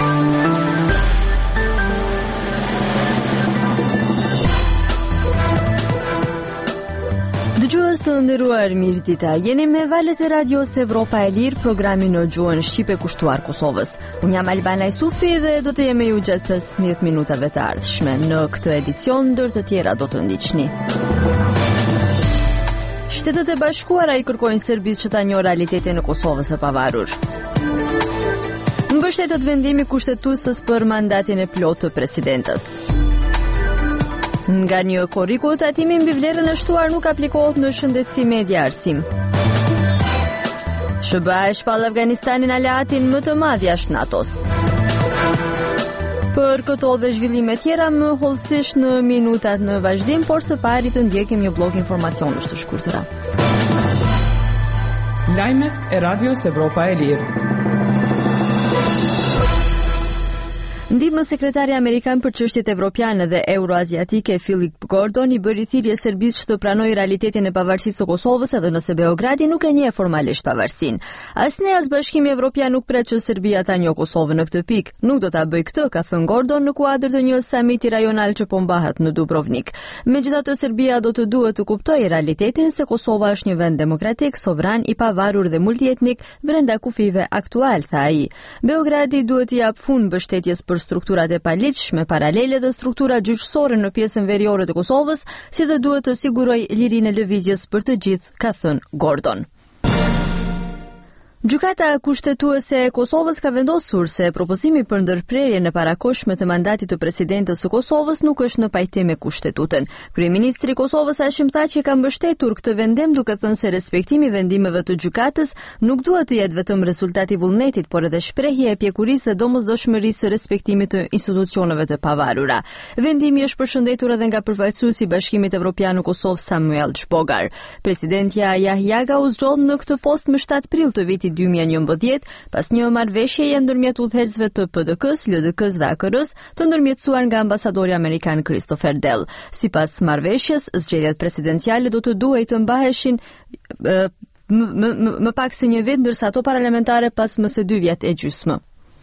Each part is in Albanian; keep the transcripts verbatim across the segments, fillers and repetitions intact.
Dëgjues të nderuar, mirë dita. Jeni me valët e radios Evropa e Lirë, programin në gjuhën shqipe kushtuar Kosovës. Unë jam Albana Isufi dhe do të jemi ju gjatë pesëmbëdhjetë minutave të ardhshme. Në këtë edicion, ndër të tjera do të ndiqni. Shtetet e Bashkuara i kërkojnë Serbisë që ta njohë realitetin e Kosovës së pavarur. Mbështetet vendimi kushtetuesës për mandatin e plotë të presidentës. Nga një korriku, tatimi mbi vlerën e shtuar nuk aplikohet në shëndetësi, media, arsim. S B A e shpall Afganistanin aleatin më të madh jashtë NATO-s. Për këto dhe zhvillime tjera më hollësisht në minutat në vazhdim, por së pari të ndjekim një blok informacionesh të shkurtëra. Lajmet e Radios Evropa e Lirë. Ndihmë sekretari amerikan për çështjet evropiane dhe euroaziatike Philip Gordon i bëri thirrje Serbisë që të pranojë realitetin e pavarësisë së Kosovës edhe nëse Beogradi nuk e njeh formalisht pavarësinë. As ne as Bashkimi Evropian nuk pret që Serbia ta njohë Kosovën në këtë pikë. Nuk do ta bëj këtë, ka thënë Gordon në kuadër të një samiti rajonal që po mbahet në Dubrovnik. Megjithatë, Serbia do të duhet të kuptojë realitetin se Kosova është një vend demokratik, sovran, i pavarur dhe multietnik brenda kufive aktual, tha ai. Beogradi duhet t'i jap fund mbështetjes për strukturat e paligjshme paralele dhe struktura gjyqësore në pjesën veriore të Kosovës, si dhe duhet të sigurojë lirinë e lëvizjes për të gjithë, ka thënë Gordon. Gjykata kushtetuese e Kosovës ka vendosur se propozimi për ndërprerjen e parakohshme të mandatit të presidentës së Kosovës nuk është në pajtim me Kushtetutën. Kryeministri i Kosovës Hashim Thaçi ka mbështetur këtë vendim duke thënë se respektimi vendimeve të gjykatës nuk duhet të jetë vetëm rezultati i vullnetit, por edhe shprehje e pjekurisë dhe domosdoshmërisë së respektimit të institucioneve të pavarura. Vendimi është përshëndetur edhe nga përfaqësuesi i Bashkimit Evropian në Kosovë Samuel Zbogar. Presidentja Jahjaga u zgjodh në këtë post më shtatë prill të vitit dy mijë e njëmbëdhjetë, pas një marrëveshjeje ndërmjet udhëheqësve të P D K-s, L D K-s dhe A K R-s, të ndërmjetësuar nga ambasadori amerikan Christopher Dell. Sipas marrëveshjes, zgjedhjet presidenciale do të duhej të mbaheshin më, më, më, më pak se një vit, ndërsa ato parlamentare pas më së dy vjet e gjysmë.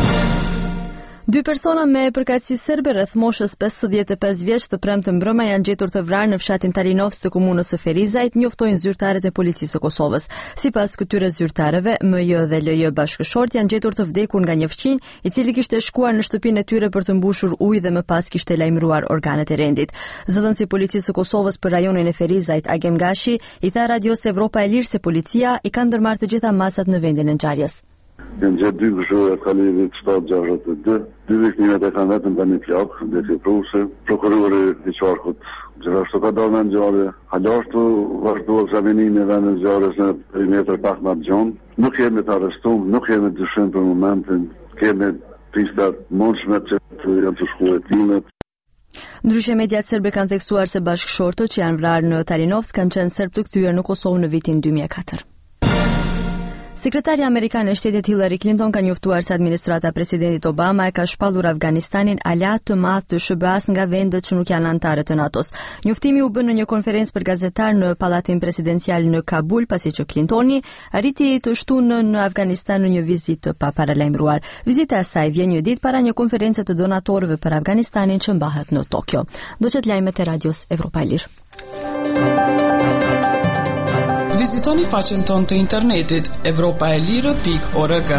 Dy persona me përkatësi serbe rreth moshës pesëdhjetë e pesë vjeç të premte mbrëmja janë gjetur të vrarë në fshatin Talinovs të komunës së Ferizajt, njoftojnë zyrtarët e policisë së Kosovës. Sipas këtyre zyrtarëve, M J dhe L J bashkëshort janë gjetur të vdekur nga një fëmijë, i cili kishte shkuar në shtëpinë e tyre për të mbushur ujë dhe më pas kishte lajmëruar organet e rendit. Zëdhënësi i policisë së Kosovës për rajonin e Ferizajt, Agem Gashi, i tha Radios Evropa e Lirë se policia i ka ndërmarrë të gjitha masat në vendin e ngjarjes. Janë gjatë dy gëshore ka lidhjet shtatë gjashtëdhjetë e dy. Dy viktimat e kanë vetëm tani plak, dhe të pruse. Prokurori i qarkut gjithashtu ka dalë në ngjarje. Halashtu vazhdoi ekzaminimi i vendit të ngjarjes në perimetër pak më gjon. Nuk kemi të arrestuar, nuk kemi dyshim për momentin. Kemi pista mundshme që janë të shkuar timet. Ndryshe, mediat serbe kanë theksuar se bashkëshortët që janë vrarë në Talinovs kanë qenë serb të kthyer në Kosovë në vitin dy mijë e katër. Sekretari amerikan e shtetit Hillary Clinton ka njoftuar se administrata e presidentit Obama e ka shpallur Afganistanin aleat të madh të S B A-s nga vendet që nuk janë anëtarë të NATO-s. Njoftimi u bën në një konferencë për gazetar në Pallatin Presidencial në Kabul, pasi që Clintoni arriti të shtunë në Afganistan në një vizitë të paparalajmëruar. Vizita e saj vjen një ditë para një konference të donatorëve për Afganistanin që mbahet në Tokyo. Do të jetë lajmet e Radios Evropa e Lirë. Vizitoni faqen tonë të internetit evropaelire pikë org.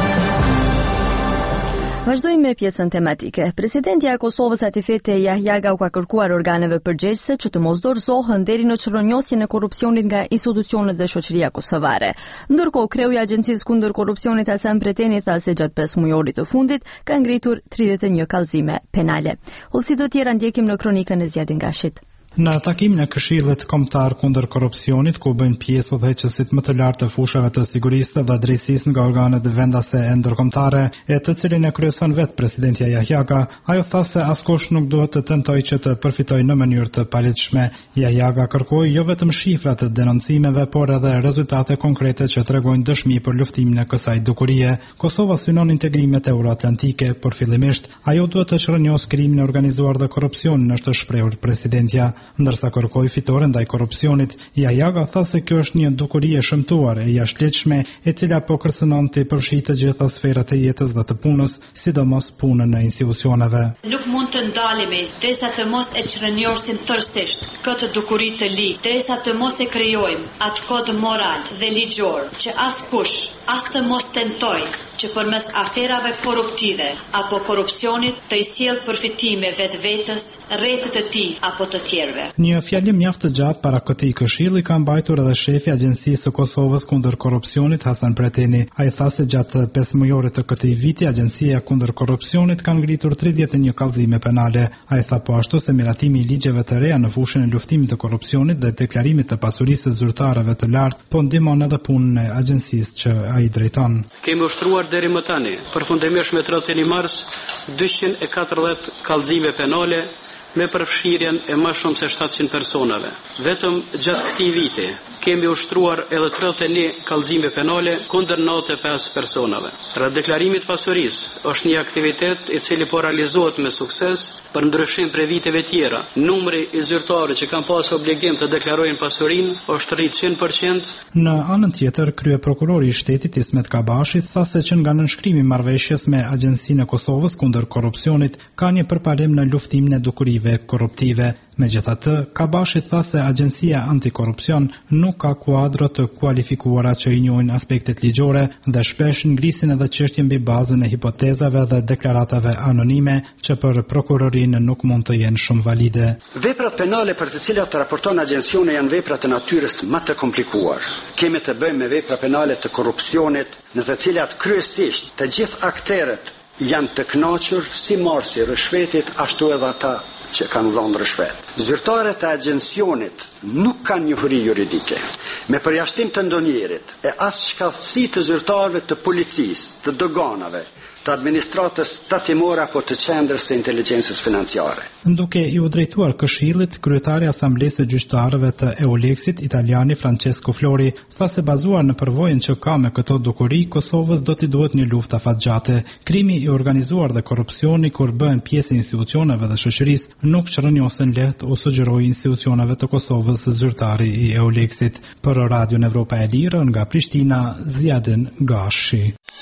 Vazhdojmë me pjesën tematike. Presidentja e Kosovës Atifete Jahjaga u ka kërkuar organeve përgjegjëse që të mos dorëzohen deri në çrronjosjen e korrupsionit nga institucionet dhe shoqëria kosovare. Ndërkohë, kreu i Agjencisë kundër korrupsionit Hasan Preteni tha se gjatë pesë mujorit të fundit ka ngritur tridhjetë e një kallëzime penale. Hollësi të tjera ndjekim në kronikën e Zjadin Gashit. Në takimin e Këshillit Kombëtar kundër korrupsionit, ku bëjnë pjesë udhëheqësit më të lartë të fushave të sigurisë dhe drejtësisë nga organet vendase e ndërkombëtare, e të cilin e kryeson vetë presidentja Jahjaga, ajo tha se askush nuk duhet të tentojë që të përfitojë në mënyrë të paligjshme. Jahjaga kërkoi jo vetëm shifra të denoncimeve, por edhe rezultate konkrete që tregojnë dëshmi për luftimin e kësaj dukurie. Kosova synon integrimet euroatlantike, por fillimisht ajo duhet të çrronjos krimin e organizuar dhe korrupsionin, është shprehur presidentja. ndërsa kërkoi fitore ndaj korrupsionit. Jajaga tha se kjo është një dukuri e shëmtuar e jashtëligjshme, e cila po kërcënon të përfshijë të gjitha sferat e jetës dhe të punës, sidomos punën e institucioneve. Nuk mund të ndalemi derisa të mos e çrënjorsim tërësisht këtë dukuri të ligë, derisa të mos e krijojmë atë kod moral dhe ligjor që askush as të mos tentoj që përmes aferave korruptive apo korrupsionit të i sjellë përfitime vetvetes, rrethit të tij apo të tjerëve. Një fjalim mjaft të gjatë para këtij këshilli ka mbajtur edhe shefi i Agjencisë së Kosovës kundër korrupsionit Hasan Preteni. Ai tha se gjatë pesë mujorit të këtij viti Agjencia kundër korrupsionit ka ngritur tridhjetë e një kallëzime penale. Ai tha po ashtu se miratimi i ligjeve të reja në fushën e luftimit të korrupsionit dhe deklarimit të pasurisë së zyrtarëve të lartë po ndihmon edhe punën e agjencisë që ai drejton. Kemi ushtruar deri më tani, përfundimisht me tridhjetë e një mars, dyqind e katërdhjetë kallëzime penale me përfshirjen e më shumë se shtatëqind personave. Vetëm gjatë këtij viti kemi ushtruar edhe tridhjetë e një kallëzime penale kundër nëntëdhjetë e pesë personave. Pra deklarimit pasurisë është një aktivitet i cili po realizohet me sukses, për ndryshim prej viteve tjera. Numri i zyrtarëve që kanë pasur obligim të deklarojnë pasurinë është rrit njëqind përqind. Në anën tjetër, kryeprokurori i shtetit Ismet Kabashi tha se që nga nënshkrimi i marrëveshjes me Agjencinë e Kosovës kundër korrupsionit ka një përparim në luftimin e dukurive korruptive. Megjithatë, Kabashi tha se Agjencia Antikorrupsion nuk ka kuadro të kualifikuara që i njohin aspektet ligjore dhe shpesh ngrisin edhe çështje mbi bazën e hipotezave dhe deklaratave anonime që për prokurorinë nuk mund të jenë shumë valide. Veprat penale për të cilat raporton Agjencioni janë vepra të natyrës më të komplikuar. Kemi të bëjmë me vepra penale të korrupsionit, në të cilat kryesisht të gjithë akterët janë të kënaqur, si marrësi rishvetit, ashtu edhe ata që kanë dhënë rishvet. Zyrtarët e agjencionit nuk kanë njohuri juridike, me përjashtim të ndonjërit e as shkallësi të zyrtarëve të policisë, të doganave, të administratës tatimore apo të qendrës së inteligjencës financiare. Duke i u drejtuar këshillit, kryetari i Asamblesë së Gjyqtarëve të Euleksit, italiani Francesco Flori, tha se bazuar në përvojën që ka me këto dukuri, Kosovës do t'i duhet një luftë afatgjate. Krimi i organizuar dhe korrupsioni kur bëhen pjesë e institucioneve dhe shoqërisë nuk çrënjosen lehtë o sugjeroi institucioneve të Kosovës zyrtari i Euleksit. Për Radion Evropa e Lirë nga Prishtina, Ziadin Gashi.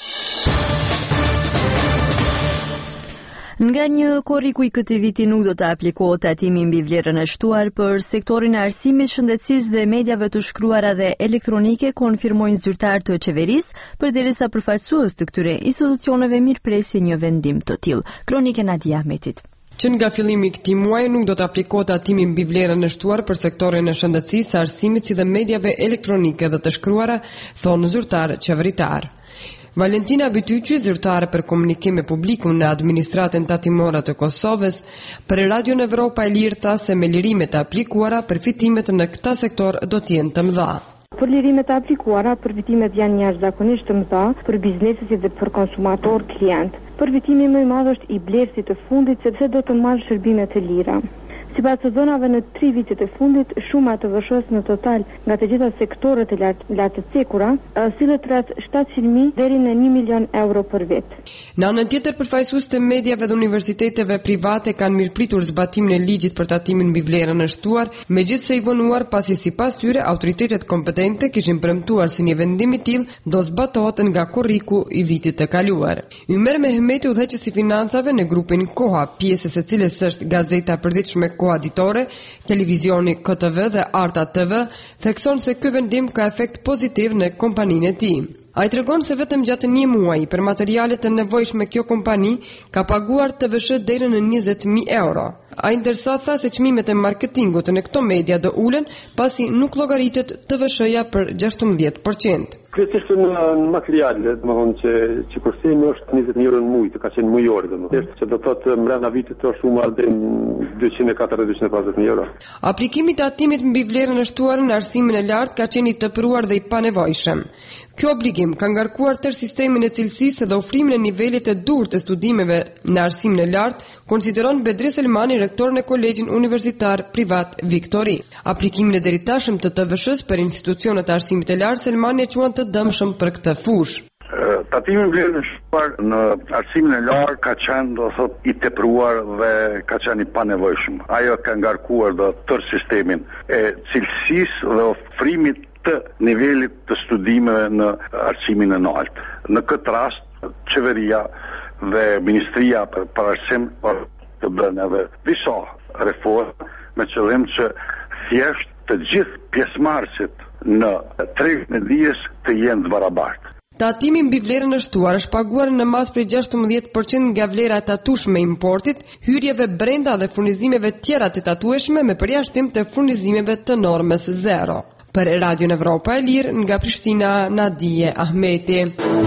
Nga një korriku i këtij viti nuk do të aplikohet tatimi mbi vlerën e shtuar për sektorin e arsimit, shëndetësisë dhe mediave të shkruara dhe elektronike, konfirmojnë zyrtarë të qeverisë, përderisa përfaqësues të këtyre institucioneve mirëpresin një vendim të tillë. Kronike Nadia Ahmetit. Që nga fillimi i këtij muaji nuk do të aplikohet tatimi mbi vlerën e shtuar për sektorin e shëndetësisë, arsimit si dhe mediave elektronike dhe të shkruara, thonë zyrtar qeveritar. Valentina Bityqi, zyrtare për komunikim me publikun në administratën tatimore të Kosovës, për Radion Evropa e Lirë tha se me lirimet e aplikuara, përfitimet në këtë sektor do të jenë të mëdha. Për lirimet e aplikuara, përfitimet janë jashtëzakonisht të mëdha për bizneset dhe për konsumator klient. Përfitimi më i madh është i blerësit të fundit, sepse do të marrë shërbime të lira. Sipas të dhënave në tri vitet e fundit, shuma të V S H-s në total nga të gjitha sektorët e lartë të cekura sillet rreth shtatëqind mijë deri në një milion euro për vit. Në anën tjetër, përfaqësues të mediave dhe universiteteve private kanë mirëpritur zbatimin e ligjit për tatimin mbi vlerën e shtuar, megjithse i vonuar pasi sipas tyre autoritetet kompetente kishin premtuar se një vendim i tillë do zbatohet nga korriku i vitit të kaluar. Ymer Mehmeti, udhëheqësi i financave në grupin Koha, pjesës e cilës është gazeta e përditshme Koaditore, televizioni K T V dhe Arta T V, thekson se ky vendim ka efekt pozitiv në kompaninë e tij. Ai tregon se vetëm gjatë një muaji për materialet e nevojshme kjo kompani ka paguar T V S H deri në njëzet mijë euro. Ai ndërsa tha se çmimet e marketingut në këto media do ulen pasi nuk llogaritet T V S H-ja për gjashtëmbëdhjetë përqind. Kryesisht në, në materiale, do të thonë që që kursimi është njëzet mijë euro në muaj, të ka qenë mujore, domethënë, që do të thotë brenda vitit të shuma deri dyqind e katërdhjetë dyqind e pesëdhjetë mijë euro. Aplikimi i tatimit mbi vlerën e shtuar në arsimin e lartë ka qenë i tepruar dhe i panevojshëm. Kjo obligim ka ngarkuar tërë sistemin e cilësisë dhe ofrimin e nivelit të durtë të studimeve në arsimin e lartë, konsideron Bedri Selmani, rektor në Kolegjin Universitar Privat Viktori. Aplikimin e deritashëm të T V S H-s për institucionet e arsimit të lartë, Selmani e quan të dëmshëm për këtë fushë. Tatimi Mbledhjen e shtuar në arsimin e larë ka qenë, do thot, i tepruar dhe ka qenë i panevojshëm. Ajo ka ngarkuar do tërë sistemin e cilësisë dhe ofrimit të nivelit të studimeve në arsimin e lartë. Në këtë rast, qeveria dhe Ministria për Arsim të bënë edhe disa reforma me qëllim që thjesht të gjithë pjesëmarrësit në tregën e dijes të jenë të barabartë. Tatimi mbi vlerën e shtuar është paguar në mas prej gjashtëmbëdhjetë përqind nga vlera e tatueshme e importit, hyrjeve brenda dhe furnizimeve tjera të tatueshme me përjashtim të furnizimeve të normës zero. Për Radio Evropa e Lirë, nga Prishtina, Nadije Ahmeti.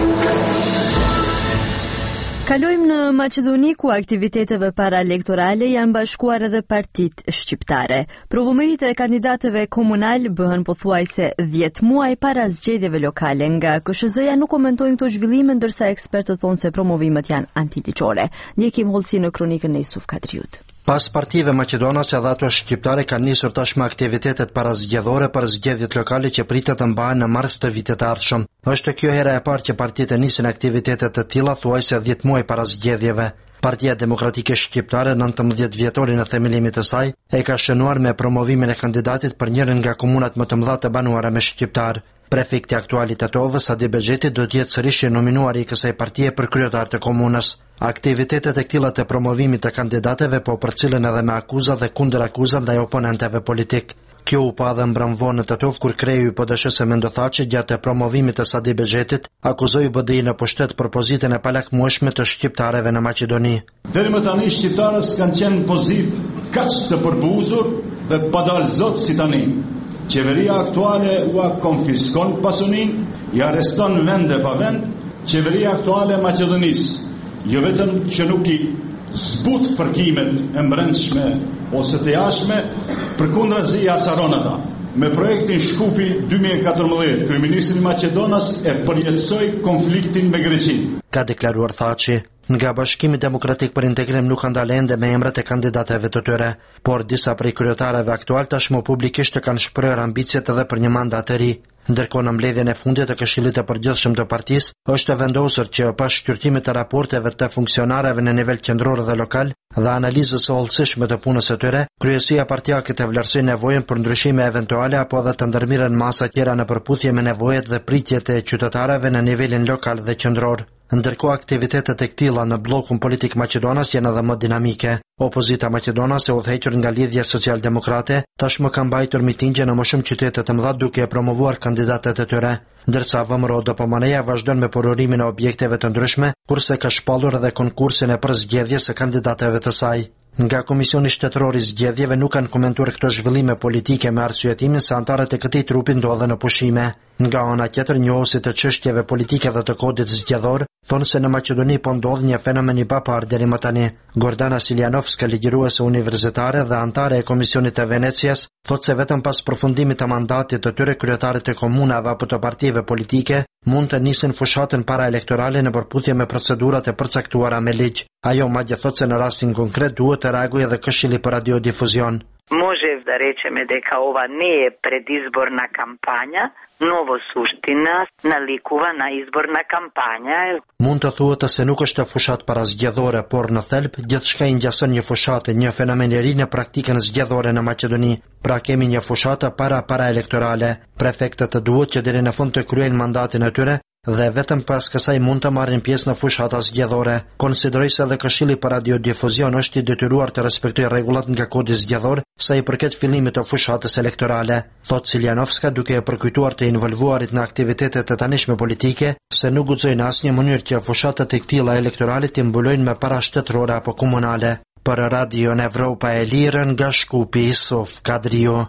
Kalojmë në Maqedoni, ku aktiviteteve paraelektorale janë bashkuar edhe partitë shqiptare. Provëmërit e kandidatëve komunal bëhen pothuajse dhjetë muaj para zgjedhjeve lokale. Nga K S Z-ja nuk komentojnë këto zhvillime, ndërsa ekspertët thonë se promovimet janë antiligjore. Ndjekim hollësi në kronikën e Yusuf Kadriut. Pas partive maqedonase dhe ato shqiptare kanë nisur tashmë aktivitetet parazgjedhore për zgjedhjet lokale që pritet të mbahen në mars të vitit të ardhshëm. Është kjo hera e parë që partitë nisin aktivitetet të tilla thuajse dhjetë muaj para zgjedhjeve. Partia Demokratike Shqiptare, nëntëmbëdhjetë vjetori në themelimit të saj, e ka shënuar me promovimin e kandidatit për njërin nga komunat më të mëdha të banuara me shqiptar. Prefekti aktuali i Tetovës, Adi Bexheti, do të jetë sërish nominuar i kësaj partie për kryetar të komunës. Aktivitetet e këtilla të promovimit të kandidateve po përcillen edhe me akuza dhe kundër akuza ndaj oponentëve politik. Kjo u pa dhe mbramvon në Tetov kur kreu i P D S-së Mendothaçi gjatë promovimit të Adi Bexhetit akuzoi B D I në pushtet për pozitën e palakmueshme të shqiptarëve në Maqedoni. Deri më tani shqiptarët kanë qenë pozitë kaq të përbuzur dhe padal zot si tani. Qeveria aktuale ua konfiskon pasunin, i arreston vende pa vend. Qeveria aktuale e Maqedonisë jo vetëm që nuk i zbut fërkimet e brendshme ose të jashtme, përkundrazi i acaron ata. Me projektin Shkupi dy mijë e katërmbëdhjetë, kryeministri i Maqedonas e përjetësoi konfliktin me Greqinë. Ka deklaruar Thaçi. Nga Bashkimi Demokratik për Integrim nuk kanë dalë ende me emrat e kandidatëve të tyre, por disa prej kryetarëve aktual tashmë publikisht kanë shprehur ambicet edhe për një mandat të ri. Ndërkohë në mbledhjen e fundit të Këshillit të Përgjithshëm të partisë, është vendosur që pas shqyrtimit të raporteve të funksionarëve në nivel qendror dhe lokal dhe analizës së hollësishme të punës së tyre, kryesia partijake të vlerësojë nevojën për ndryshime eventuale apo edhe të ndërmirën masa tjera në përputhje me nevojat dhe pritjet e qytetarëve në nivelin lokal dhe qendror. Ndërkohë aktivitetet e këtilla në bllokun politik maqedonas janë edhe më dinamike. Opozita maqedonase, udhëhequr nga lidhja socialdemokrate, tashmë ka mbajtur mitingje në më shumë qytete të mëdha duke promovuar kandidatët e tyre, ndërsa V M R O D P M N-ja vazhdon me pororimin e objekteve të ndryshme, kurse ka shpallur edhe konkursin e përzgjedhjes së kandidatëve të saj. Nga Komisioni Shtetëror i Zgjedhjeve nuk kanë komentuar këto zhvillime politike me arsyetimin se anëtarët e këtij trupi ndodhen në pushime. Nga ana tjetër, njohësit të çështjeve politike dhe të kodit zgjedhor thonë se në Maqedoni po ndodh një fenomen i papar deri më tani. Gordana Siljanovska, ligjëruese universitare dhe anëtare e Komisionit të Venecias, thotë se vetëm pas përfundimit të mandatit të tyre kryetarët e komunave apo të partive politike mund të nisin fushatën paraelektorale në përputhje me procedurat e përcaktuara me ligj. Ajo madje thotë se në rastin konkret duhet të reagojë edhe Këshilli për radiodifuzion. Može da rečeme дека ова не е предизборна кампања, novo suština nalikuva na izborna kampanja. Mund të thuhet se nuk është fushat parazgjedhore, por në thelb gjithçka i ngjason një fushatë, një fenomen i ri në praktikën zgjedhore në Maqedoni. Pra kemi një fushatë para paraelektorale. Prefektët duhet që deri në fund të kryejnë mandatin e tyre dhe vetëm pas kësaj mund të marrin pjesë në fushata zgjedhore. Konsideroj se edhe Këshilli për radiodifuzion është i detyruar të respektojë rregullat nga kodi zgjedhor sa i përket fillimit të fushatës elektorale, thot Siljanovska, duke e përkujtuar të involvuarit në aktivitetet e tanishme politike se nuk guxojnë asnjë mënyrë që fushatat e këtilla elektorale të mbulojnë me para shtetërore apo komunale. Për Radio Evropa e Lirë, nga Shkupi, Yusuf Kadriu.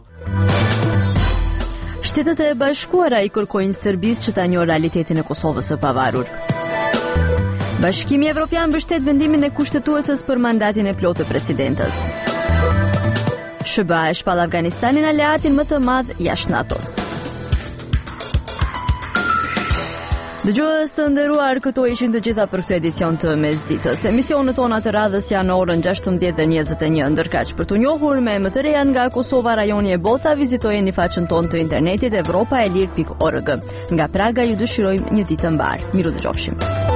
Shtetet e Bashkuara i kërkojnë Serbisë që ta njohë realitetin e Kosovës së pavarur. Bashkimi Evropian mbështet vendimin e kushtetuesës për mandatin e plotë të presidentës. S B A e shpall Afganistanin aleatin më të madh jashtë NATO-s. Dëgjues të nderuar, këto ishin të gjitha për këtë edicion të mesditës. Emisionet tona të radhës janë në orën gjashtëmbëdhjetë dhe njëzet e një. Ndërkaq, për të njohur me më të reja nga Kosova, rajoni e bota, vizitojeni faqen tonë të internetit evropaelir pikë org. Nga Praga ju dëshirojmë një ditë të mbar. Miru dëgjofshim.